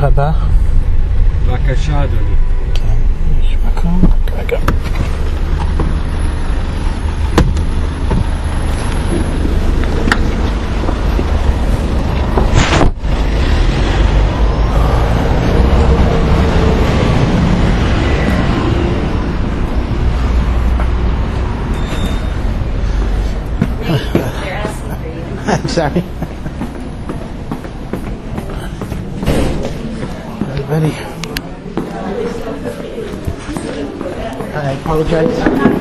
הבא. בבקשה, אדוני. כן, יש מקום? רגע. I'm sorry. Everybody. I apologize.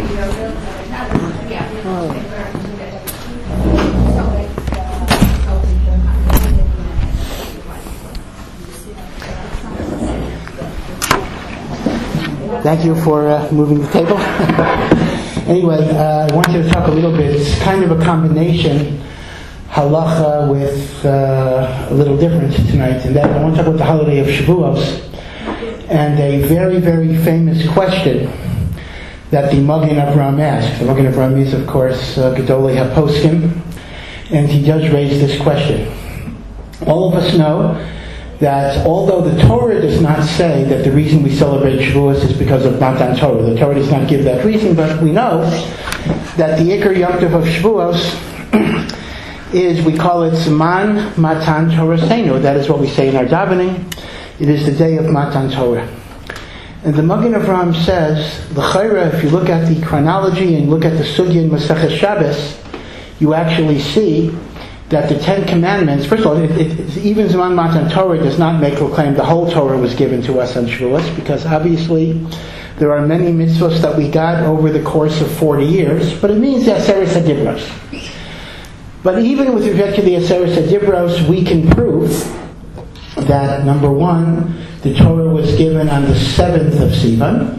Thank you for moving the table. Anyway, I wanted to talk a little bit. It's kind of a combination halacha with a little difference tonight, and that I want to talk about the holiday of Shavuos and a very, very famous question that the Magen Avraham asks. The Magen Avraham is, of course, Gedolei HaPoskim, and he does raise this question. All of us know that although the Torah does not say that the reason we celebrate Shavuos is because of Matan Torah, the Torah does not give that reason, but we know that the Iker Yom Tov of Shavuos is, we call it Zman Matan Torahseinu. That is what we say in our davening. It is the day of Matan Torah. And the Magen Avraham says, l'chayra, if you look at the chronology and look at the sugya in Masechet Shabbos, you actually see that the Ten Commandments, first of all, even Zman Matan Torah does not make a claim the whole Torah was given to us on Shavuos, because obviously there are many mitzvahs that we got over the course of 40 years, but it means the Aseret HaDibros. But even with respect to the Aseret HaDibros, we can prove that, number one, the Torah was given on the 7th of Sivan,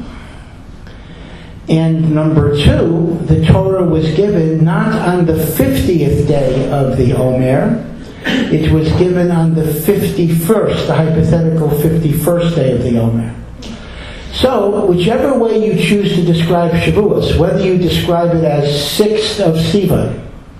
and number two, the Torah was given not on the 50th day of the Omer, it was given on the 51st, the hypothetical 51st day of the Omer. So, whichever way you choose to describe Shavuos, whether you describe it as 6th of Sivan,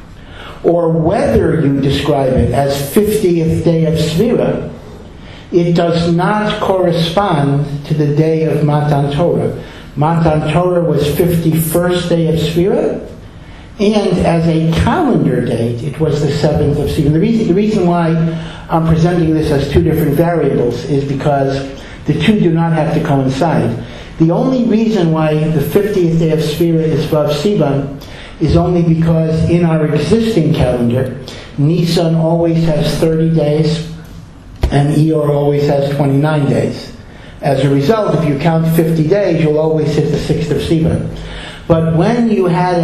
or whether you describe it as 50th day of Svira, it does not correspond to the day of Matan Torah. Matan Torah was 51st day of Svira, and as a calendar date, it was the 7th of Sivan. The reason why I'm presenting this as two different variables is because the two do not have to coincide. The only reason why the 50th day of Svira is Vav Sivan is only because in our existing calendar, Nisan always has 30 days and Iyar always has 29 days. As a result, if you count 50 days, you'll always hit the 6th of Sivan. But when you had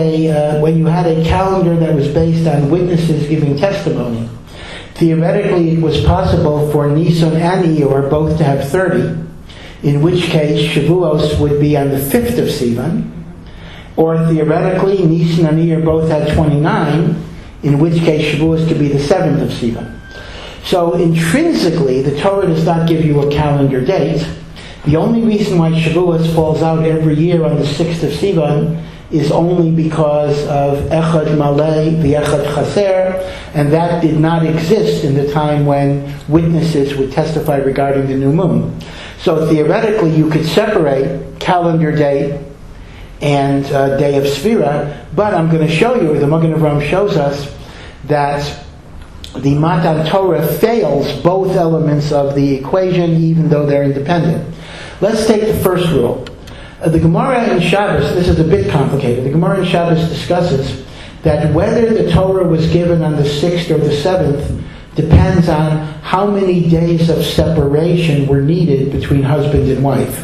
a calendar that was based on witnesses giving testimony, theoretically it was possible for Nisan and Iyar both to have 30, in which case Shavuos would be on the 5th of Sivan, or theoretically, Nisan and Iyar both had 29, in which case Shavuos could be the 7th of Sivan. So intrinsically, the Torah does not give you a calendar date. The only reason why Shavuos falls out every year on the 6th of Sivan is only because of Echad Malei, the Echad Chaser, and that did not exist in the time when witnesses would testify regarding the new moon. So theoretically, you could separate calendar date and day of Sfira, but I'm going to show you, the Magen Avraham shows us, that the Matan Torah fails both elements of the equation, even though they're independent. Let's take the first rule. The Gemara in Shabbos, this is a bit complicated, the Gemara in Shabbos discusses that whether the Torah was given on the 6th or the 7th depends on how many days of separation were needed between husband and wife.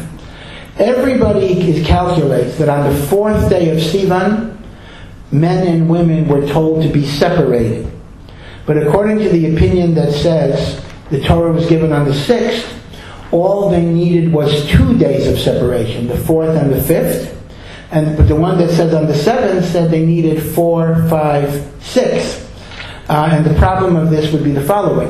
Everybody calculates that on the 4th day of Sivan, men and women were told to be separated. But according to the opinion that says the Torah was given on the 6th, all they needed was 2 days of separation, the 4th and the 5th. But the one that says on the 7th said they needed 4, 5, 6. And the problem of this would be the following.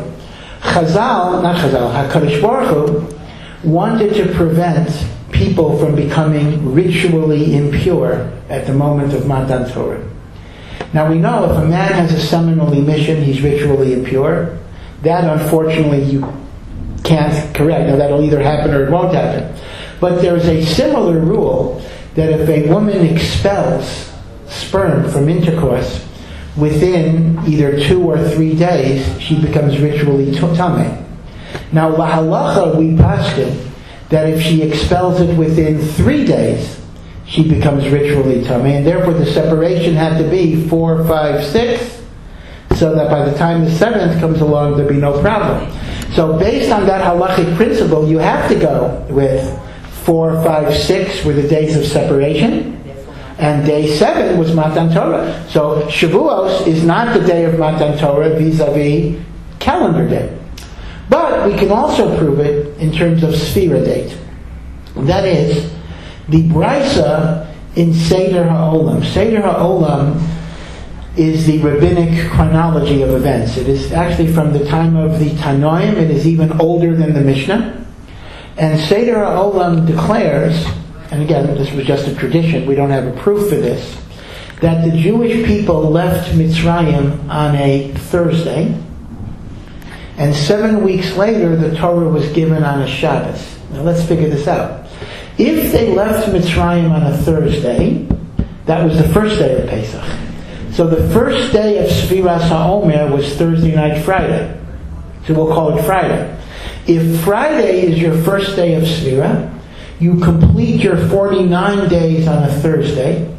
HaKadosh Baruch Hu wanted to prevent people from becoming ritually impure at the moment of Matan Torah. Now we know if a man has a seminal emission, he's ritually impure. That unfortunately you can't correct. Now that'll either happen or it won't happen. But there's a similar rule that if a woman expels sperm from intercourse within either 2 or 3 days, she becomes ritually tameh. Now, la halacha, we paskin that if she expels it within 3 days, she becomes ritually tameh, and therefore the separation had to be 4, 5, 6, so that by the time the 7th comes along, there'd be no problem. So based on that halachic principle, you have to go with 4, 5, 6 were the days of separation, and day 7 was Matan Torah. So Shavuos is not the day of Matan Torah vis-a-vis calendar day. But we can also prove it in terms of Sfira date. That is, the Brisa in Seder HaOlam. Seder HaOlam is the rabbinic chronology of events. It is actually from the time of the Tanoim. It is even older than the Mishnah. And Seder HaOlam declares, and again, this was just a tradition, we don't have a proof for this, that the Jewish people left Mitzrayim on a Thursday, and 7 weeks later the Torah was given on a Shabbos. Now let's figure this out. If they left Mitzrayim on a Thursday, that was the first day of Pesach. So the first day of Sfiras HaOmer was Thursday night Friday. So we'll call it Friday. If Friday is your first day of Sfira, you complete your 49 days on a Thursday.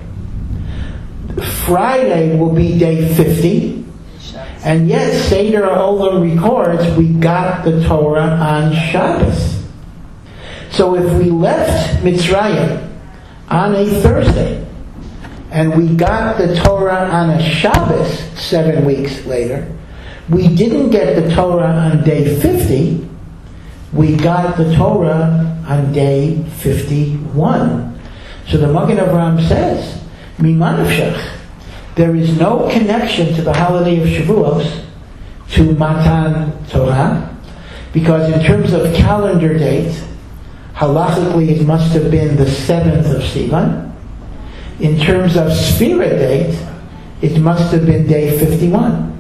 Friday will be day 50. And yet Seder HaOlam records we got the Torah on Shabbos. So if we left Mitzrayim on a Thursday and we got the Torah on a Shabbos 7 weeks later, we didn't get the Torah on day 50, we got the Torah on day 51. So the Magen Avraham says, Mima nafshach, there is no connection to the holiday of Shavuos to Matan Torah, because in terms of calendar date, halachically it must have been the 7th of Sivan. In terms of Sfira date, it must have been day 51.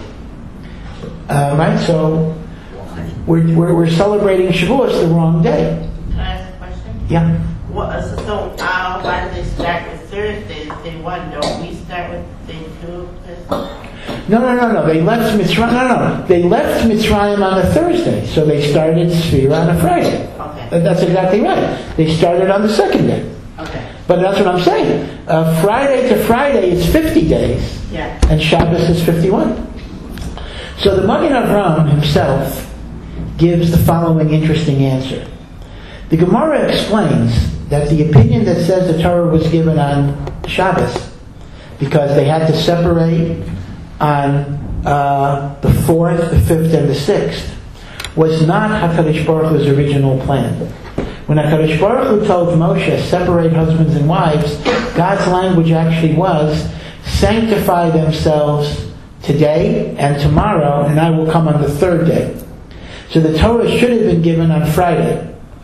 Right? So we're celebrating Shavuos the wrong day. Can I ask a question? Yeah. So why do they start with Thursday? Day 1, don't we start with day 2? No. They left Mitzrayim. They left Mitzrayim on a Thursday, so they started Sfira on a Friday. Okay. That's exactly right. They started on the second day. Okay. But that's what I'm saying. Friday to Friday is 50 days, Yeah. and Shabbos is 51. So the Magen Avraham himself gives the following interesting answer. The Gemara explains that the opinion that says the Torah was given on Shabbos, because they had to separate on the 4th, the 5th, and the 6th, was not HaKadosh Baruch Hu's original plan. When HaKadosh Baruch Hu told Moshe, separate husbands and wives, God's language actually was, sanctify themselves today and tomorrow, and I will come on the 3rd day. So the Torah should have been given on Friday.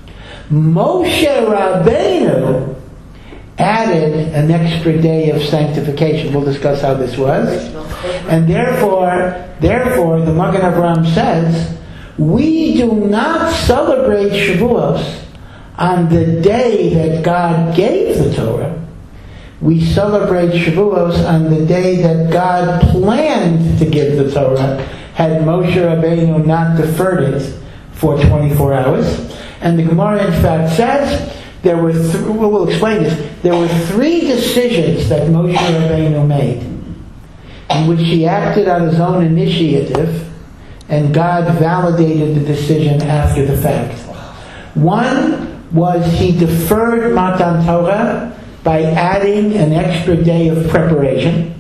Moshe Rabbeinu added an extra day of sanctification. We'll discuss how this was. And therefore, the Magen Avraham says, we do not celebrate Shavuos on the day that God gave the Torah. We celebrate Shavuos on the day that God planned to give the Torah, had Moshe Rabbeinu not deferred it for 24 hours. And the Gemara in fact says, there were we'll explain this, there were 3 decisions that Moshe Rabbeinu made, in which he acted on his own initiative, and God validated the decision after the fact. One was he deferred Matan Torah by adding an extra day of preparation.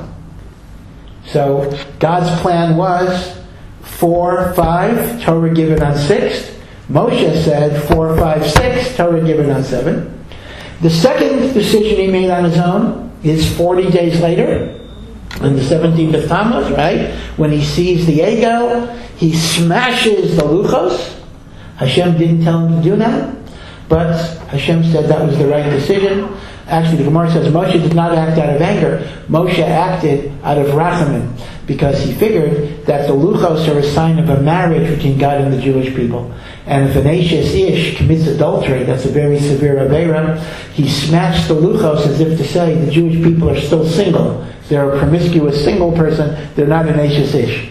So God's plan was 4, 5, Torah given on 6th. Moshe said 4, 5, 6, Torah given on 7. The second decision he made on his own is 40 days later, on the 17th of Tammuz, right? When he sees the Egel, he smashes the Luchos. Hashem didn't tell him to do that, but Hashem said that was the right decision. Actually, the Gemara says Moshe did not act out of anger. Moshe acted out of rachamim. because he figured that the luchos are a sign of a marriage between God and the Jewish people. And if an Ashes Ish commits adultery, that's a very severe avera, he smashed the luchos as if to say the Jewish people are still single. They're a promiscuous single person, they're not an Ashes Ish.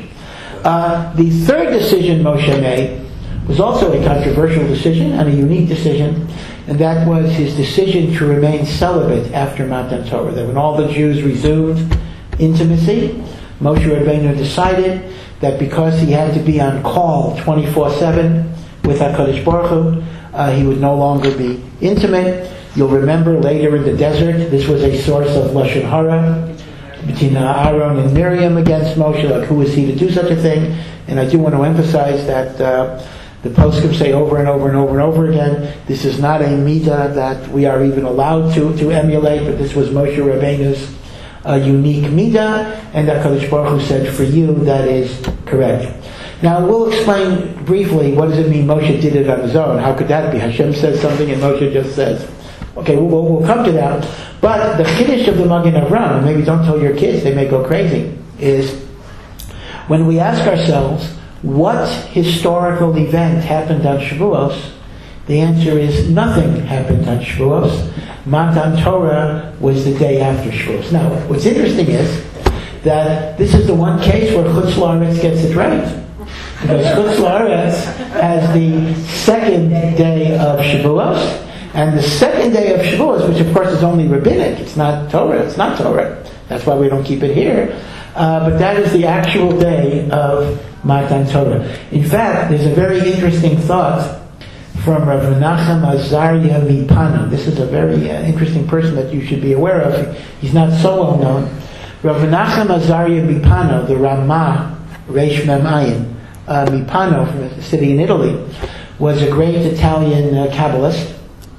The third decision Moshe made was also a controversial decision and a unique decision, and that was his decision to remain celibate after Matan Torah. That when all the Jews resumed intimacy, Moshe Rabbeinu decided that because he had to be on call 24/7 with HaKadosh Baruch Hu, he would no longer be intimate. You'll remember later in the desert, this was a source of Lashon Hara between Aaron and Miriam against Moshe, like who is he to do such a thing? And I do want to emphasize that the poskim say over and over and over and over again, this is not a midah that we are even allowed to emulate, but this was Moshe Rabbeinu's unique midah, and that HaKadosh Baruch Hu said, for you, that is correct. Now, we'll explain briefly, what does it mean Moshe did it on his own? How could that be? Hashem says something and Moshe just says. Okay, we'll come to that. But the Kiddush of the Magen Avram, and maybe don't tell your kids, they may go crazy, is when we ask ourselves, what historical event happened on Shavuos? The answer is nothing happened on Shavuos. Matan Torah was the day after Shavuos. Now, what's interesting is that this is the one case where Chutz La'aretz gets it right. Because Chutz La'aretz has the second day of Shavuos, and the second day of Shavuos, which of course is only rabbinic, it's not Torah, that's why we don't keep it here, but that is the actual day of Matan Torah. In fact, there's a very interesting thought from Rav Menachem Azaria Mipano. This is a very interesting person that you should be aware of. He's not so well known. Rav Menachem Azaria Mipano, the Ramah Reish Mem Ayin Mipano from a city in Italy, was a great Italian Kabbalist.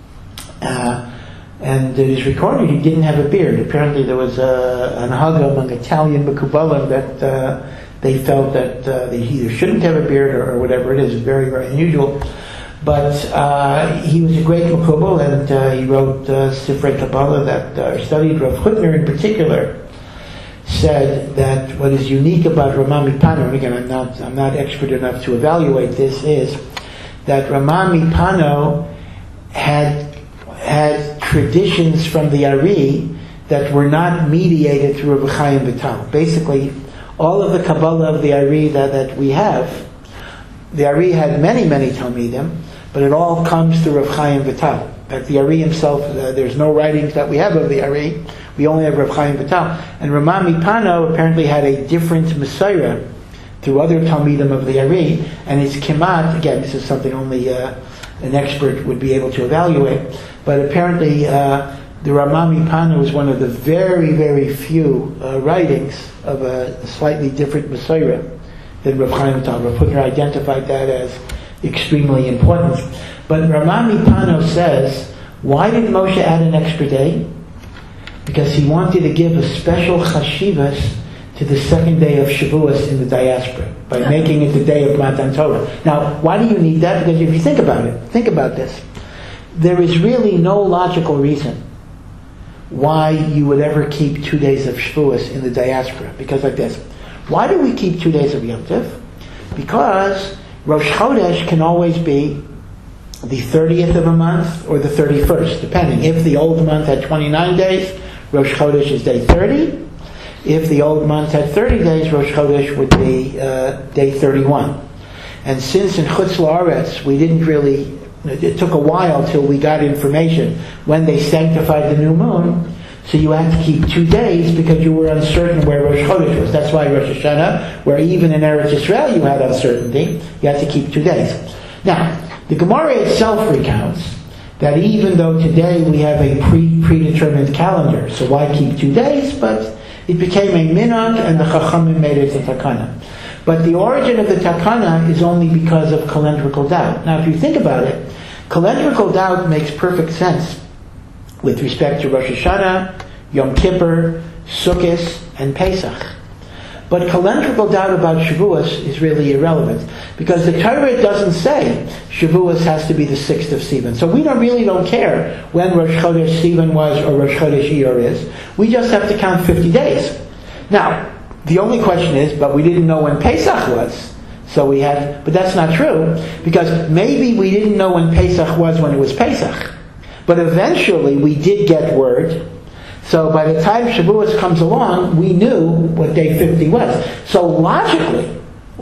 And it is recorded he didn't have a beard. Apparently there was an haga among Italian Mekubalim that they felt that they either shouldn't have a beard or whatever it is. Very, very unusual. But he was a great Mekubal, and he wrote Sifrei Kabbalah that are studied. Rav Hutner in particular said that what is unique about Ramah Mipano, and again I'm not expert enough to evaluate this, is that Ramah Mipano had traditions from the Ari that were not mediated through Rav Chaim Vital. Basically, all of the Kabbalah of the Ari that we have, the Ari had many, many Talmidim, but it all comes through Rav Chaim Vital. In fact, the Ari himself, there's no writings that we have of the Ari. We only have Rav Chaim Vital. And Ramah Mipano apparently had a different Messiah through other Talmidim of the Ari, and his Kemat, again, this is something only an expert would be able to evaluate, but apparently the Ramah Mipano was one of the very, very few writings of a slightly different Messiah than Rav Chaim Vital. Rav Hutner identified that as extremely important. But Ramah Mipano says, why did Moshe add an extra day? Because he wanted to give a special chashivas to the second day of Shavuos in the diaspora, by making it the day of Matan Torah. Now, why do you need that? Because if you think about this, there is really no logical reason why you would ever keep 2 days of Shavuos in the diaspora. Because like this, why do we keep 2 days of Yom Tov? Because Rosh Chodesh can always be the 30th of a month or the 31st, depending. If the old month had 29 days, Rosh Chodesh is day 30. If the old month had 30 days, Rosh Chodesh would be day 31. And since in Chutz La'aretz we didn't really, it took a while till we got information when they sanctified the new moon, so you had to keep 2 days because you were uncertain where Rosh Chodesh was. That's why Rosh Hashanah, where even in Eretz Yisrael you had uncertainty, you had to keep 2 days. Now, the Gemara itself recounts that even though today we have a predetermined calendar, so why keep 2 days? But it became a minhag, and the Chachamim made it a takana. But the origin of the takana is only because of calendrical doubt. Now, if you think about it, calendrical doubt makes perfect sense with respect to Rosh Hashanah, Yom Kippur, Sukkot, and Pesach. But calendrical doubt about Shavuos is really irrelevant, because the Torah doesn't say Shavuos has to be the 6th of Sivan. So we really don't care when Rosh Chodesh Sivan was or Rosh Chodesh Iyar is. We just have to count 50 days. Now, The only question is, but we didn't know when Pesach was. So we had, but that's not true, because maybe we didn't know when Pesach was when it was Pesach. But eventually we did get word. So by the time Shavuos comes along, we knew what day 50 was. So logically,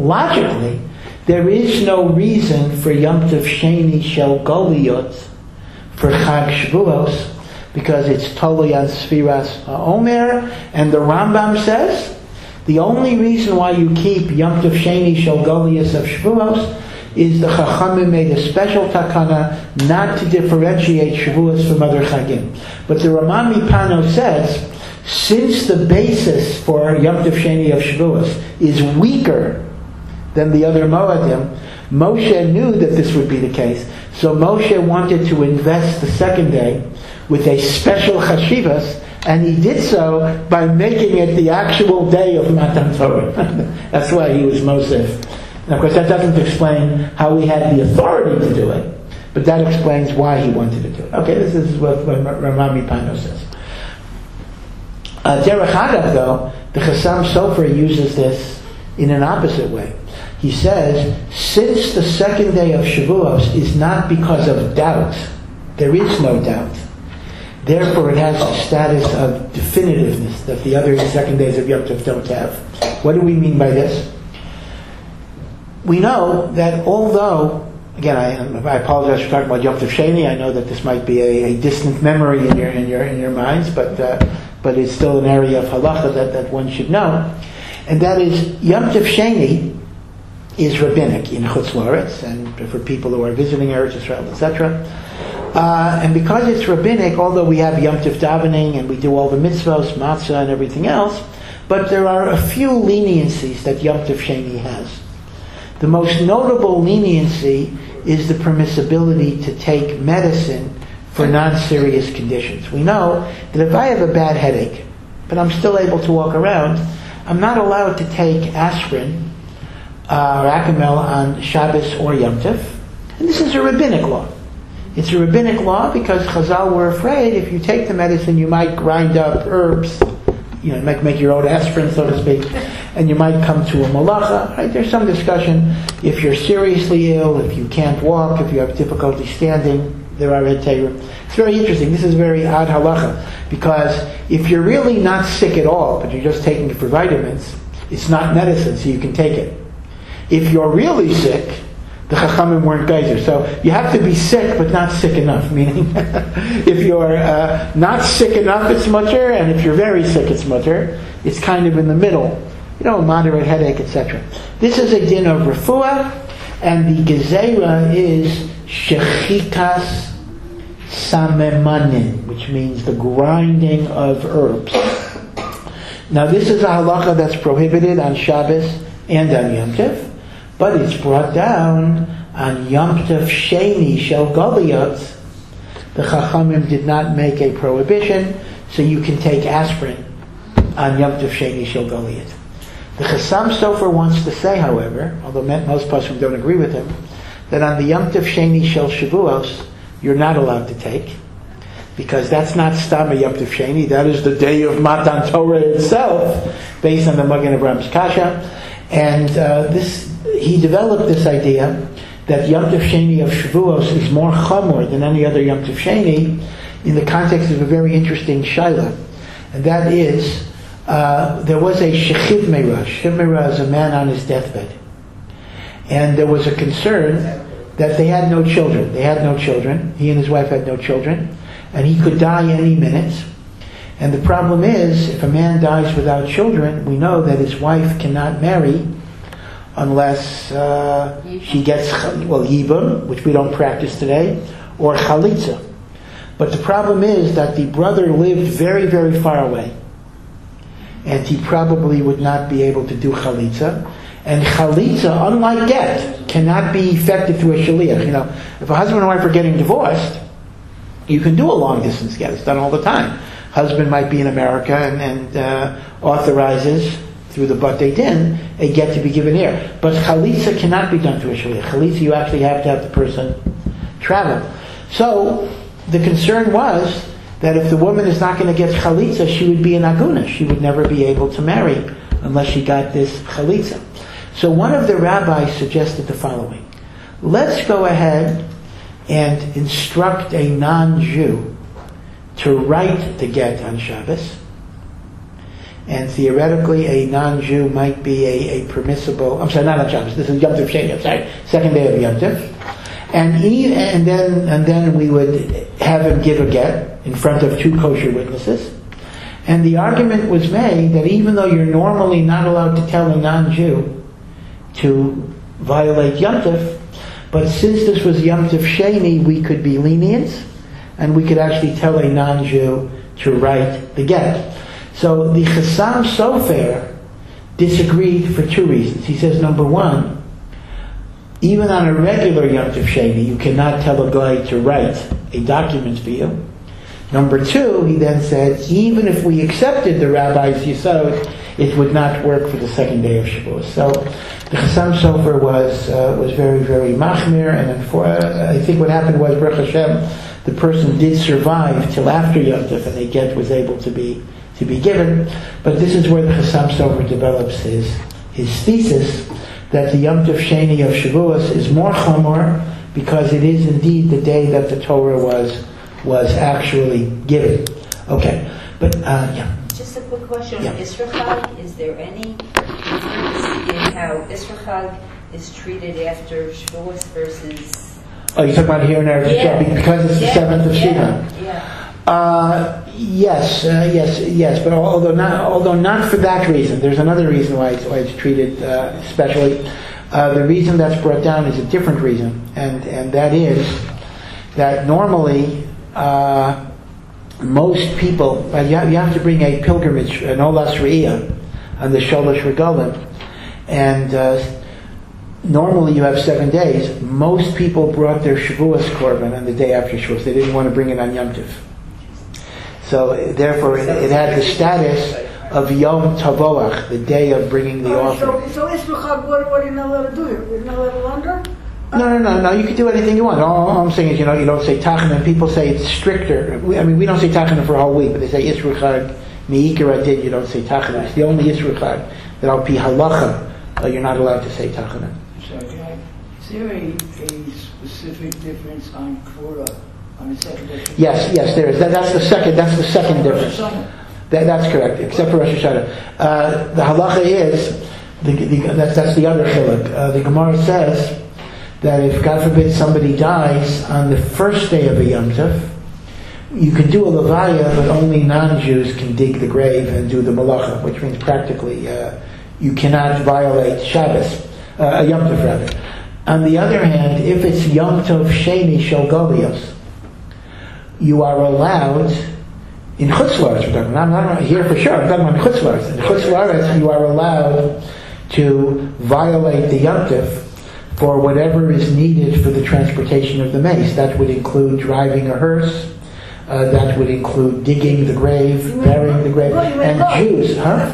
there is no reason for Yom Tov Sheni Shel Goliyot for Chag Shavuos, because it's totally on Sfiras Omer, and the Rambam says the only reason why you keep Yom Tov Sheni Shel Goliyos of Shavuos is the Chachamim made a special takana not to differentiate Shavuos from other Chagim. But the Ramah Mipano says, since the basis for Yom Tov Sheni of Shavuos is weaker than the other Moadim, Moshe knew that this would be the case. So Moshe wanted to invest the second day with a special chashivas, and he did so by making it the actual day of Matan Torah. That's why he was Mosef. And of course that doesn't explain how he had the authority to do it, but that explains why he wanted to do it. Okay, this is what Ramah Mipano says. Derech Agav, though, the Chassam Sofer uses this in an opposite way. He says, since the second day of Shavuos is not because of doubt, there is no doubt. Therefore, it has the status of definitiveness that the other second days of Yom Tov don't have. What do we mean by this? We know that although, again, I apologize for talking about Yom Tov Sheni. I know that this might be a distant memory in your minds, but it's still an area of halacha that one should know, and that is Yom Tov Sheni is rabbinic in Chutz La'aretz, and for people who are visiting Eretz Yisrael, etc. And because it's rabbinic, although we have Yom Tov davening and we do all the mitzvahs, matzah, and everything else, but there are a few leniencies that Yom Tov Sheni has. The most notable leniency is the permissibility to take medicine for non-serious conditions. We know that if I have a bad headache, but I'm still able to walk around, I'm not allowed to take aspirin or Acamel on Shabbos or Yom Tov. And this is a rabbinic law. It's a rabbinic law because Chazal were afraid if you take the medicine you might grind up herbs, you might make your own aspirin, so to speak, and you might come to a malacha. Right? There's some discussion. If you're seriously ill, if you can't walk, if you have difficulty standing, there are heterim. It's very interesting. This is very odd halacha, because if you're really not sick at all, but you're just taking it for vitamins, it's not medicine, so you can take it. If you're really sick, the Chachamim weren't geyser. So you have to be sick, but not sick enough. Meaning, if you're not sick enough, it's mutter, and if you're very sick, it's mutter. It's kind of in the middle. Moderate headache, etc. This is a din of refuah, and the gezerah is shechikas samemanin, which means the grinding of herbs. Now, this is a halacha that's prohibited on Shabbos and on Yom Tov, but it's brought down on Yom Tov Sheni Shel Goliyot. The Chachamim did not make a prohibition, so you can take aspirin on Yom Tov Sheni Shel Goliyot. The Chassam Sofer wants to say, however, although most Pasuk don't agree with him, that on the Yom Tov Sheni Shel Shavuos, you're not allowed to take, because that's not Stam Yom Tov Sheni, that is the day of Matan Torah itself, based on the Magen Abraham's Kasha. And he developed this idea that Yom Tov Sheni of Shavuos is more chamor than any other Yom Tov Sheni in the context of a very interesting shaila. And that is, there was a Shechiv Meirah. Shechiv Meirah is a man on his deathbed. And there was a concern that they had no children. They had no children. He and his wife had no children. And he could die any minute. And the problem is, if a man dies without children, we know that his wife cannot marry unless she gets, yibum, which we don't practice today, or chalitza. But the problem is that the brother lived very, very far away. And he probably would not be able to do chalitza. And chalitza, unlike get, cannot be effected through a shaliach. If a husband and wife are getting divorced, you can do a long distance get. It's done all the time. Husband might be in America and authorizes through the Batei Din a get to be given here. But chalitza cannot be done through a shaliach. Chalitza, you actually have to have the person travel. So the concern was that if the woman is not going to get chalitza, she would be an aguna. She would never be able to marry unless she got this chalitza. So one of the rabbis suggested the following. Let's go ahead and instruct a non-Jew to write the get on Shabbos. And theoretically, a non-Jew might be a permissible, I'm sorry, not on Shabbos, this is Yom Tov Sheni, I'm sorry, second day of Yom Tov. And then we would have him give a get in front of two kosher witnesses. And the argument was made that even though you're normally not allowed to tell a non-Jew to violate Yom Tov, but since this was Yom Tov Sheni, we could be lenient, and we could actually tell a non-Jew to write the get. So the Chassam Sofer disagreed for two reasons. He says, number one, even on a regular Yom Tov Sheni, you cannot tell a guy to write a document for you. Number two, he then said, even if we accepted the rabbi's yesod, it would not work for the second day of Shavuos. So the Chassam Sofer was very, very machmir, and I think what happened was, Baruch Hashem, the person did survive till after Yom Tov, and the get was able to be given. But this is where the Chassam Sofer develops his thesis that the Yom Tov Sheni of Shavuos is more chomor because it is indeed the day that the Torah was actually given. Okay, but yeah. Just a quick question. Yeah. Isra Chag, is there any difference in how Isra Chag is treated after Shavuos versus... Oh, you're talking about here in Eretz Yisrael because it's the 7th of Sivan. Yes, but although not for that reason. There's another reason why it's treated specially. The reason that's brought down is a different reason, and that is that normally most people, you have to bring a pilgrimage, an Olas Re'iyah, on the Sholosh Regalim, and normally you have 7 days. Most people brought their Shavuos korban on the day after Shavuos. They didn't want to bring it on Yom Tov. So therefore it had the status of Yom Tavoach, the day of bringing the offering. So Isra Chag, what are you not allowed to do here? You're not allowed to launder? No, you can do anything you want. All I'm saying is, you don't say Tachana. People say it's stricter. We don't say Tachana for a whole week, but they say Isra Chag, Me'ikar Adin, you don't say Tachana. It's the only Isra Chag that Al Pi Halacha, you're not allowed to say Tachana. Sorry, is there a specific difference on Kvura on the second day? Yes, there is. That's the second difference. That's correct, except for Rosh Hashanah. The halacha is, that's the other chiluk. The Gemara says that if, God forbid, somebody dies on the first day of a Yom Tov, you can do a levaya, but only non-Jews can dig the grave and do the malacha, which means practically you cannot violate Shabbos, a Yom Tov rather. On the other hand, if it's Yom Tov Sheni Shel Golios, you are allowed, in Chutz La'aretz, I'm not here for sure, I'm talking about Chutz La'aretz. In Chutz La'aretz, you are allowed to violate the Yom Tov for whatever is needed for the transportation of the mace. That would include driving a hearse, that would include digging the grave, burying the grave, and Jews,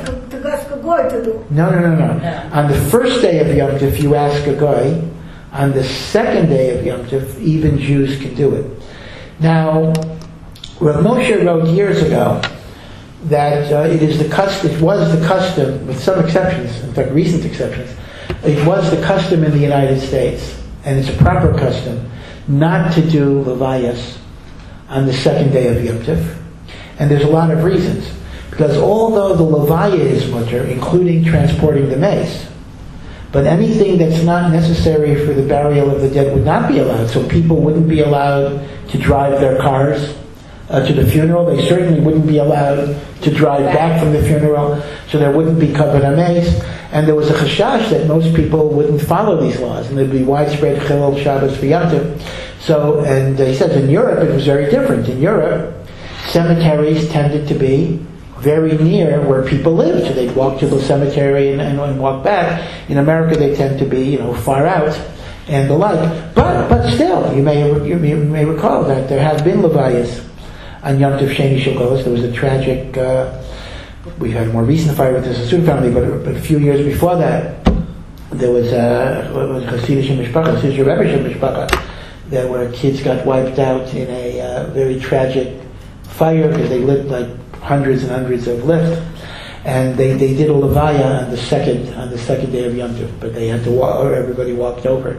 No. On the first day of Yom Tov, you ask a goy. On the second day of Yom Tov, even Jews can do it. Now, Rav Moshe wrote years ago that it was the custom, with some exceptions, in fact recent exceptions, it was the custom in the United States, and it's a proper custom, not to do levayas on the second day of Yom Tov. And there's a lot of reasons. Because although the levaya is mutter, including transporting the mace, but anything that's not necessary for the burial of the dead would not be allowed. So people wouldn't be allowed to drive their cars to the funeral. They certainly wouldn't be allowed to drive back from the funeral. So there wouldn't be covered mace. And there was a chashash that most people wouldn't follow these laws, and there'd be widespread chilul Shabbos for Yom Tov. So, and he says in Europe it was very different. In Europe, cemeteries tended to be very near where people lived. So they'd walk to the cemetery and walk back. In America, they tend to be, far out and the like. But still, you may recall that there have been levayas on Yom Tov Sheni Shel Golios. There was a tragic. We had a more recent fire with the Sassoon family, but a few years before that, there was Hasidic Mishpacha, Hasidic Rebbe Mishpacha, that where kids got wiped out in a very tragic fire because they lit like hundreds and hundreds of lifts. And they did a levaya on the second day of Yom Tov, but they had to walk, or everybody walked over.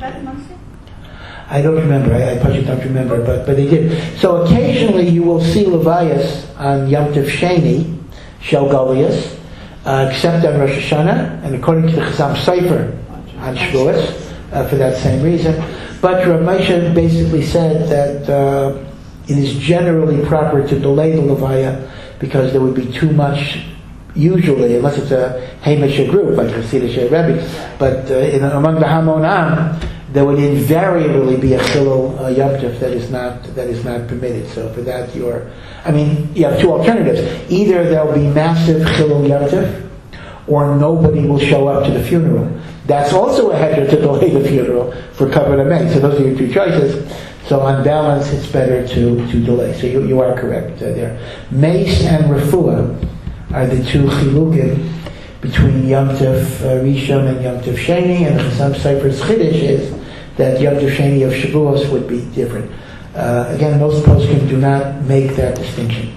I don't remember. I probably don't remember, but they did. So occasionally you will see levayas on Yom Tov Sheni, Shel Goliath, except on Rosh Hashanah, and according to the Chazam Sofer on Shavuos, for that same reason. But Rav Moshe basically said that it is generally proper to delay the levaya because there would be too much. Usually, unless it's a Hamish group like Hasidic Rebbe, but among the Hamon Am, there would invariably be a Chilul Yom Tov that is not permitted. So for that, you have two alternatives: either there'll be massive Chilul Yom Tov, or nobody will show up to the funeral. That's also a heter to delay the funeral for Kavod Amen. So those are your two choices. So on balance, it's better to delay. So you are correct there. Mace and Refuah are the two chilukim between Yom Tov Rishon and Yom Tov Sheni, and the Chazam Sofer's Chiddush is that Yom Tov Sheni of Shavuos would be different. Again, most poskim do not make that distinction.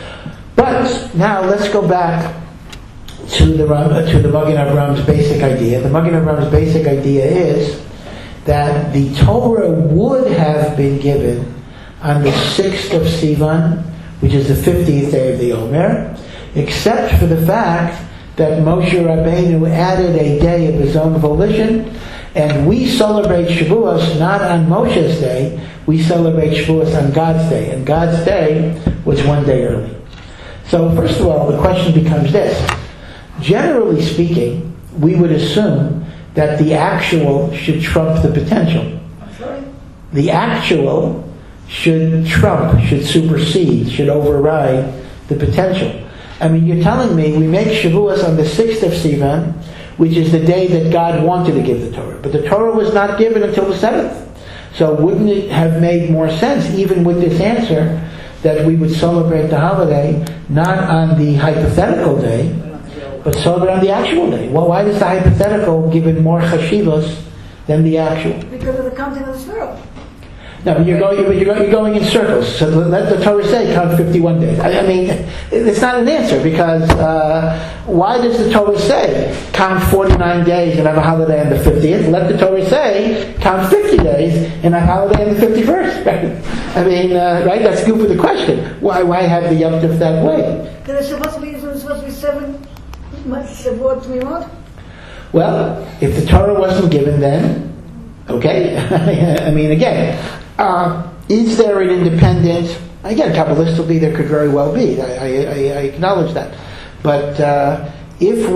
But now let's go back to the Magen Avram's basic idea. The Magen Avram's basic idea is that the Torah would have been given on the 6th of Sivan, which is the 50th day of the Omer, except for the fact that Moshe Rabbeinu added a day of his own volition, and we celebrate Shavuos not on Moshe's day, we celebrate Shavuos on God's day, and God's day was one day early. So first of all, the question becomes this. Generally speaking, we would assume that the actual should trump the potential. The actual should trump, should supersede, should override the potential. I mean, you're telling me we make Shavuos on the 6th of Sivan, which is the day that God wanted to give the Torah. But the Torah was not given until the 7th. So wouldn't it have made more sense, even with this answer, that we would celebrate the holiday not on the hypothetical day, but celebrate on the actual day? Well, why is the hypothetical given more chashivos than the actual? Because of the counting of the Sphirot. No, but you're going in circles. So let the Torah say count 51 days. I mean, it's not an answer because why does the Torah say count 49 days and have a holiday on the 50th? Let the Torah say count 50 days and have a holiday on the 51st. Right? I mean, right? That's good for the question. Why have the Yom Tov that way? Because it's supposed to be 7 months Shavuot Tmimot. Well, if the Torah wasn't given then, okay. I mean, again. Is there an independent? Again, Kabbalistically, there could very well be. I acknowledge that. But if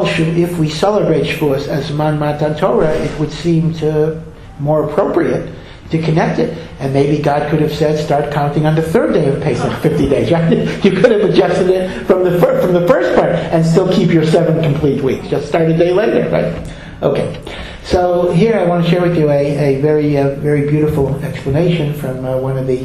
we celebrate Shavuos as Man Matan Torah, it would seem more appropriate to connect it. And maybe God could have said, start counting on the 3rd day of Pesach, 50 days. Right? You could have adjusted it from the first part and still keep your 7 complete weeks. Just start a day later, right? Okay. So here I want to share with you a very beautiful explanation from one of the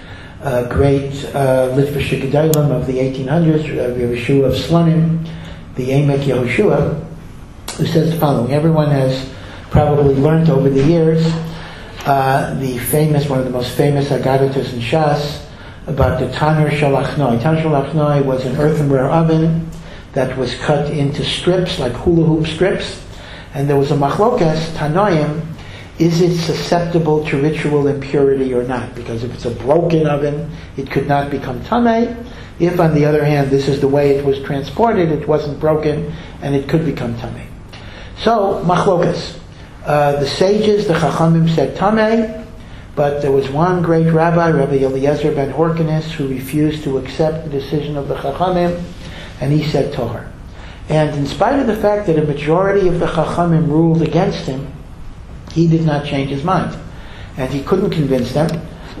great Litvish Gedolim of the 1800s, Yehoshua of Slonim, the Emek Yehoshua, who says the following. Everyone has probably learned over the years one of the most famous Agadatos in Shas about the Tanur Shalachnoi. Tanur Shalachnoi was an earthenware oven that was cut into strips, like hula hoop strips. And there was a machlokas, Tanoim, is it susceptible to ritual impurity or not? Because if it's a broken oven, it could not become tamei. If, on the other hand, this is the way it was transported, it wasn't broken, and it could become tamei. So, machlokas. The sages, the chachamim, said tamei, but there was one great rabbi, Rabbi Eliezer ben Horkenes, who refused to accept the decision of the chachamim, and he said tohar. And in spite of the fact that a majority of the Chachamim ruled against him, he did not change his mind. And he couldn't convince them.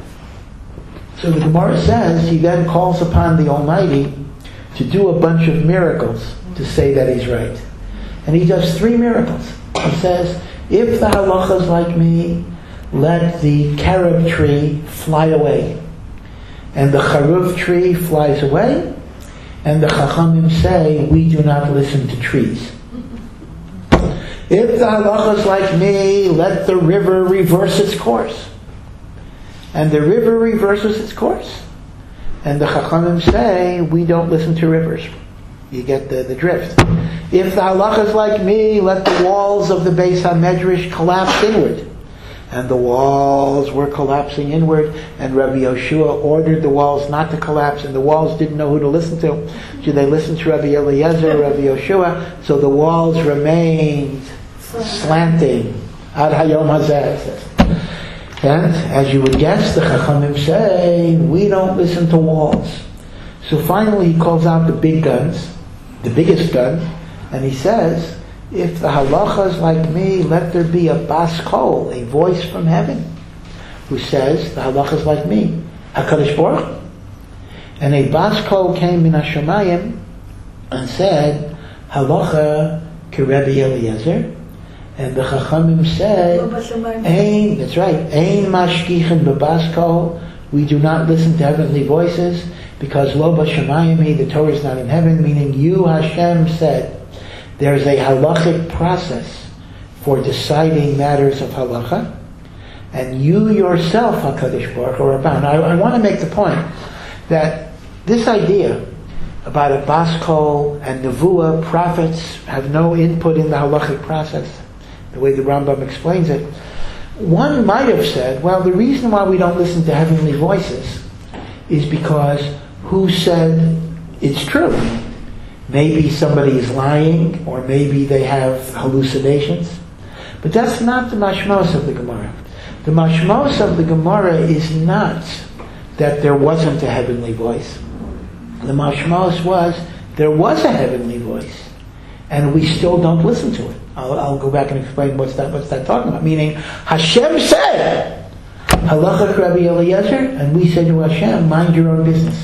So the Gemara says he then calls upon the Almighty to do a bunch of miracles to say that he's right. And he does 3 miracles. He says, if the halacha is like me, let the carob tree fly away. And the charuv tree flies away. And the Chachamim say, we do not listen to trees. If the halacha is like me, let the river reverse its course. And the river reverses its course. And the Chachamim say, we don't listen to rivers. You get the drift. If the halacha is like me, let the walls of the Beis HaMedrash collapse inward. And the walls were collapsing inward, and Rabbi Yoshua ordered the walls not to collapse, and the walls didn't know who to listen to. Should they listen to Rabbi Eliezer or Rabbi Yoshua? So the walls remained slanting. Ad hayom hazeh. And as you would guess, the Chachamim say, we don't listen to walls. So finally he calls out the big guns, the biggest gun, and he says, if the halacha is like me, let there be a bas kol, a voice from heaven, who says, the halacha is like me, HaKadosh Baruch Hu. And a bas kol came min hashamayim and said, halacha keRebbi Eliezer. And the Chachamim said, Ein, that's right, Ein mashkichin bebas kol, we do not listen to heavenly voices, because lo b'shamayim, the Torah is not in heaven, meaning you, Hashem, said, there's a halachic process for deciding matters of halacha, and you yourself, HaKadosh Baruch Hu, Rabban. I want to make the point that this idea about a bas kol and nevuah, prophets have no input in the halachic process, the way the Rambam explains it, one might have said, well, the reason why we don't listen to heavenly voices is because who said it's true? Maybe somebody is lying, or maybe they have hallucinations. But that's not the mashmos of the Gemara. The mashmos of the Gemara is not that there wasn't a heavenly voice. The mashmos was there was a heavenly voice, and we still don't listen to it. I'll go back and explain what's that talking about. Meaning, Hashem said, Halacha Rabbi Eliezer, and we said to Hashem, mind your own business.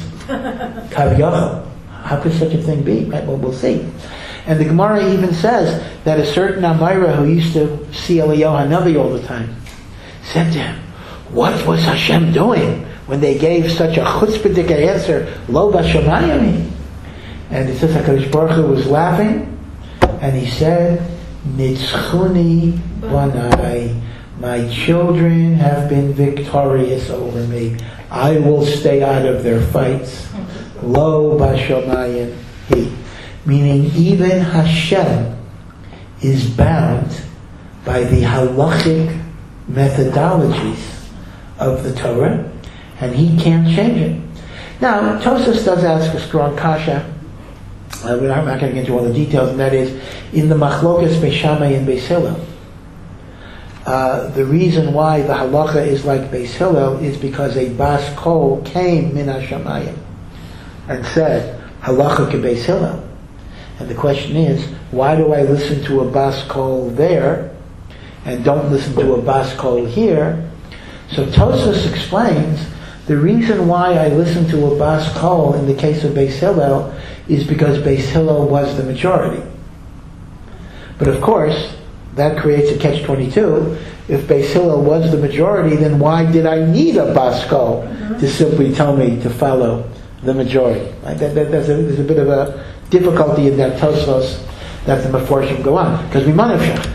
Kav Yachal. How could such a thing be? Right? Well, we'll see. And the Gemara even says that a certain Amira who used to see Eliyahu Hanavi all the time said to him, what was Hashem doing when they gave such a chutzpahdik answer, Lo b'shamayim? And it says HaKadosh Baruch Hu was laughing, and he said, Nitzchuni banai, my children have been victorious over me. I will stay out of their fights. Lo b'shamayim he. Meaning even Hashem is bound by the halachic methodologies of the Torah, and he can't change it. Now, Tosafos does ask a strong kasha. I'm not going to get into all the details, and that is, in the machlokas Beis Shammai and Beis Hillel, the reason why the halacha is like Beis Hillel is because a bas kol came min hashamayim and said, halacha ke Beis Hillel. And the question is, why do I listen to a bas kol there and don't listen to a bas kol here? So Tosafos explains, the reason why I listen to a bas kol in the case of Beis Hillel is because Beis Hillel was the majority. But of course, that creates a catch-22. If Beis Hillel was the majority, then why did I need a bas kol to simply tell me to follow the majority? Right? There's a bit of a difficulty in that Tosafos that the Meforshim go on. Because we manavshach.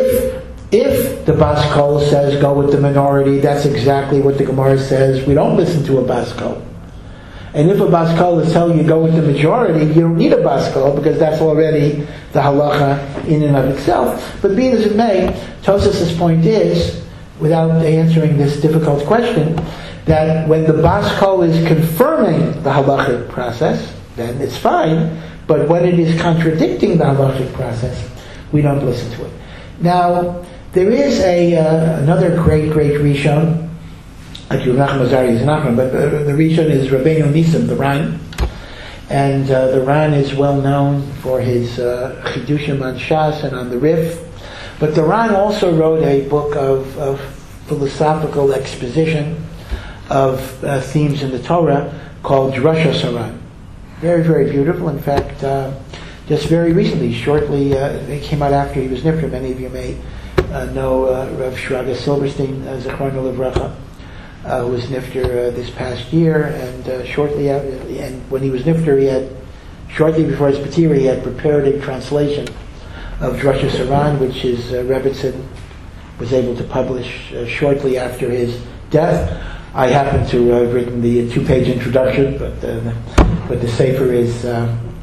If the bas kol says go with the minority, that's exactly what the Gemara says. We don't listen to a bas kol. And if a bas kol is telling you go with the majority, you don't need a bas kol because that's already the halacha in and of itself. But be it as it may, Tosafos' point is, without answering this difficult question, that when the bas kol is confirming the halachic process, then it's fine. But when it is contradicting the halachic process, we don't listen to it. Now, there is another great Rishon. Actually, Nachman Azari is Nachman, but the Rishon is Rabbeinu Nisim, the Ran. And the Ran is well known for his Chidushim on Shas and on the Rif. But the Ran also wrote a book of philosophical exposition of themes in the Torah called Drashos HaRan. Very, very beautiful. In fact, just very recently, shortly, it came out after he was nifter. Many of you may know Rav Shraga Silverstein, Zechrono Livracha, who was nifter this past year, and shortly after, and when he was nifter, shortly before his patira, he had prepared a translation of Drashos HaRan, which his Rebbetzin was able to publish shortly after his death. I happen to have written the 2-page introduction, but the sefer is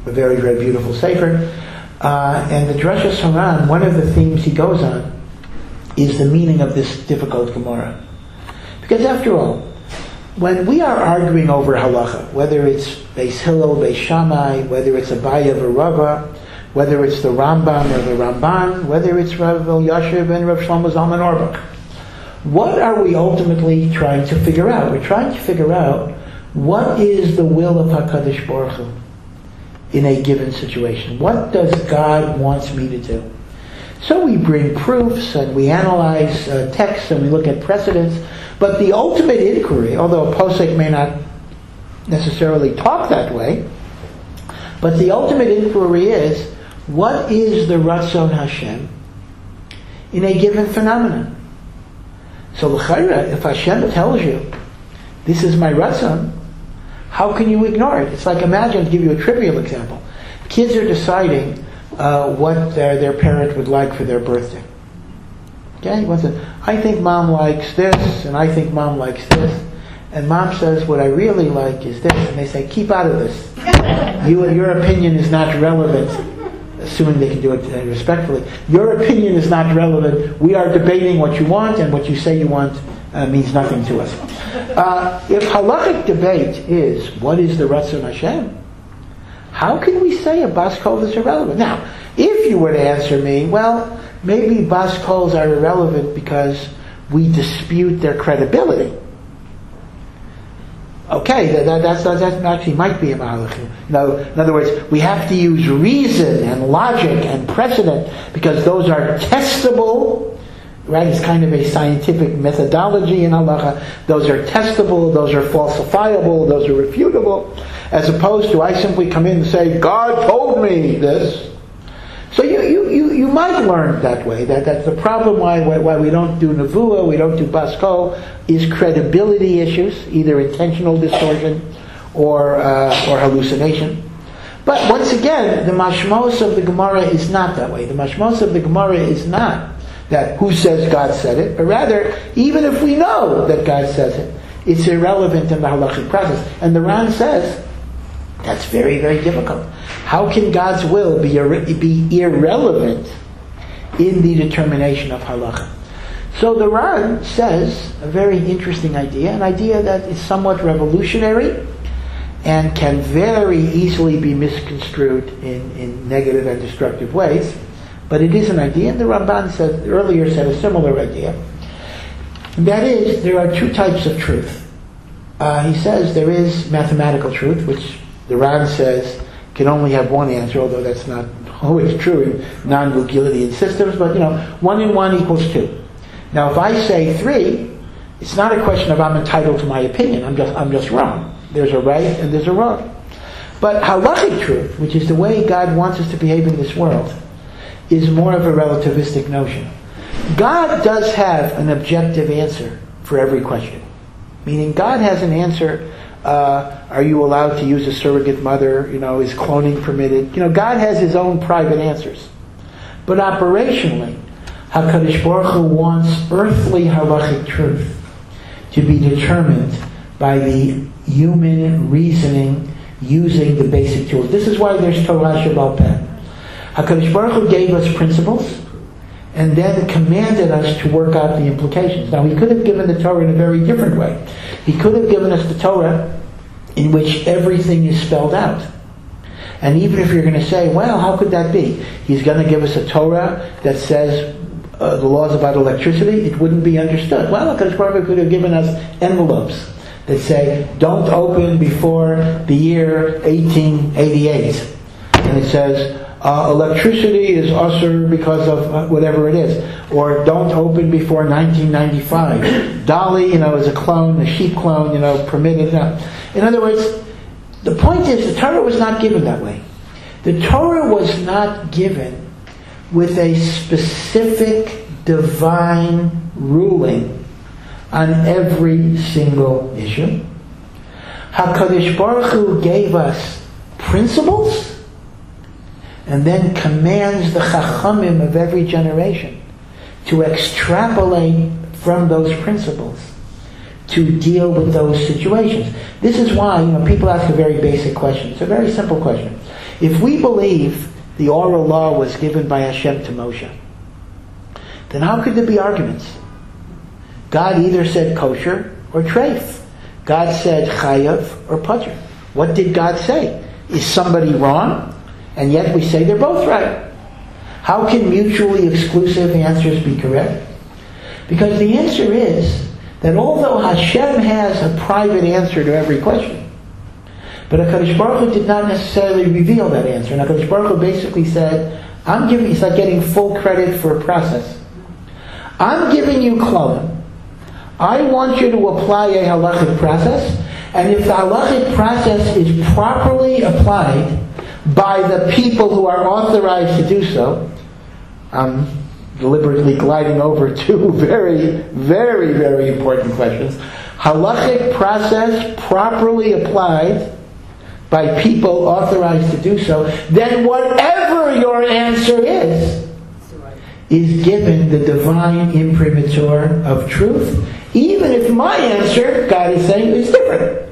a very, very beautiful sefer. And the Drashos Haran, one of the themes he goes on is the meaning of this difficult Gemara. Because after all, when we are arguing over halacha, whether it's Beis Hillel, Beis Shammai, whether it's Abaye Rava, whether it's the Rambam or the Ramban, whether it's Rav Elyashiv and Rav Shlomo Zalman Auerbach, what are we ultimately trying to figure out? We're trying to figure out what is the will of HaKadosh Baruch Hu in a given situation. What does God want me to do? So we bring proofs and we analyze texts and we look at precedents. But the ultimate inquiry, although a posek may not necessarily talk that way, but the ultimate inquiry is, what is the Ratzon Hashem in a given phenomenon? So l'chayra, if Hashem tells you, this is my Ratzon, how can you ignore it? It's like, imagine, to give you a trivial example. Kids are deciding what their parent would like for their birthday. Okay? I think mom likes this, and I think mom likes this. And mom says, what I really like is this. And they say, keep out of this. Your opinion is not relevant. Assuming they can do it respectfully. Your opinion is not relevant. We are debating what you want, and what you say you want means nothing to us. If halachic debate is, what is the Ratzon Hashem? How can we say a bas kol is irrelevant? Now, if you were to answer me, well, maybe bas kols are irrelevant because we dispute their credibility. Okay, that actually might be a mahalach. No, in other words, we have to use reason and logic and precedent because those are testable, right? It's kind of a scientific methodology in halacha. Those are testable, those are falsifiable, those are refutable, as opposed to I simply come in and say, God told me this. So you might learn that way. That's the problem why we don't do nevuah, we don't do bas kol, is credibility issues, either intentional distortion or hallucination. But once again, the mashmos of the Gemara is not that way. The mashmos of the Gemara is not that who says God said it, but rather, even if we know that God says it, it's irrelevant in the halachic process. And the Ran says, that's very, very difficult. How can God's will be irrelevant in the determination of halacha? So the Ran says a very interesting idea, an idea that is somewhat revolutionary and can very easily be misconstrued in negative and destructive ways. But it is an idea, and the Ramban earlier said a similar idea. And that is, there are two types of truth. He says there is mathematical truth, which the Ran says can only have one answer, although that's not always true in non-Euclidean systems, but 1 and 1 equals 2. Now if I say 3, it's not a question of I'm entitled to my opinion, I'm just wrong. There's a right and there's a wrong. But halachic truth, which is the way God wants us to behave in this world, is more of a relativistic notion. God does have an objective answer for every question. Meaning God has an answer, are you allowed to use a surrogate mother? Is cloning permitted? God has his own private answers. But operationally, HaKadosh Baruch Hu wants earthly halachic truth to be determined by the human reasoning using the basic tools. This is why there's Torah Sheba'al Peh. HaKadosh Baruch Hu gave us principles and then commanded us to work out the implications. Now, he could have given the Torah in a very different way. He could have given us the Torah in which everything is spelled out. And even if you're going to say, well, how could that be? He's going to give us a Torah that says the laws about electricity, it wouldn't be understood. Well, HaKadosh Baruch Hu could have given us envelopes that say, don't open before the year 1888. And it says, electricity is usher because of whatever it is. Or don't open before 1995. Dolly, is a clone, a sheep clone, permitted. In other words, the point is the Torah was not given that way. The Torah was not given with a specific divine ruling on every single issue. HaKadosh Baruch Hu gave us principles and then commands the Chachamim of every generation to extrapolate from those principles to deal with those situations. This is why, people ask a very basic question. It's a very simple question. If we believe the oral law was given by Hashem to Moshe, then how could there be arguments? God either said kosher or treif. God said chayav or patur. What did God say? Is somebody wrong? And yet we say they're both right. How can mutually exclusive answers be correct? Because the answer is that although Hashem has a private answer to every question, but HaKadosh Baruch Hu did not necessarily reveal that answer. And HaKadosh Baruch Hu basically said, it's like getting full credit for a process. I'm giving you Klalim. I want you to apply a halachic process, and if the halachic process is properly applied by the people who are authorized to do so, I'm deliberately gliding over two very, very, very important questions. Halachic process properly applied by people authorized to do so, then whatever your answer is given the divine imprimatur of truth, even if my answer, God is saying, is different.